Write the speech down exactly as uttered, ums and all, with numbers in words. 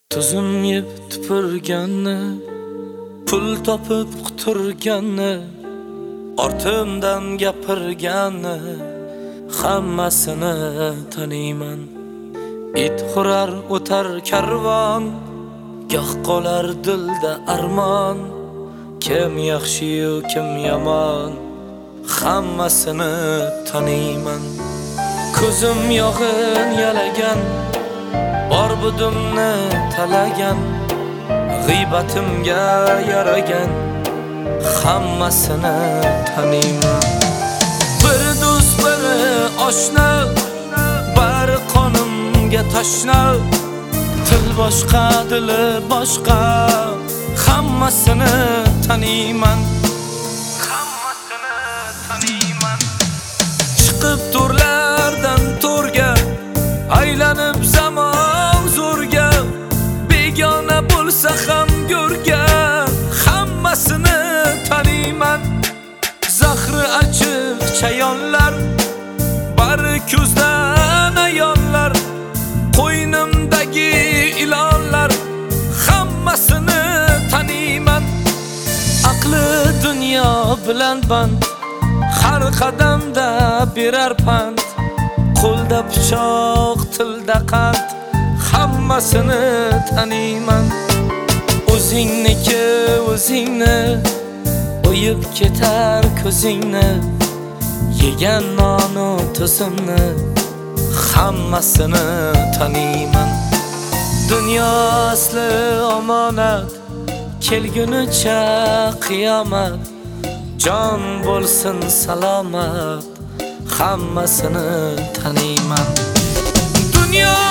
Tuzum yeb tupurganni, pul topib quturganni, ortimdan gapirganni, hammasini taniyman. It xurar o'tar karvon, goh qolar dilda armon. Kim yaxshi-yu kim yomon, hammasini taniyman. Ko'zim yog'in yalagan, bor budimni talagan, g'iybatimga yaragan, hammasini taniyman. Bir do'st biri oshna, bari qonimga tashna. Til boshqa, dili boshqa, hammasini taniyman. Hammasini taniyman. Chiqib to'rlardan to'rga, aylanib zamon zo'rga, begona bo'lsa ham go'rga, hammasini taniyman. Zahri achib chayonlar, bari ko'zdan ayonlar, qo'ynimdagi ilonlar, hammasini taniyman. Aqli dunyo bilan band, har qadamda berar pand. Qo'lda pichoq, tilda qand, hammasini taniyman. O'zingniki o'zingni, o'yib ketar ko'zingni, yegan nonu tuzimni, hammasini taniyman. Dunyo asli omonat, kelgunicha qiyomat. Jon bo'lsin salomat, hammasini taniyman. Dunyo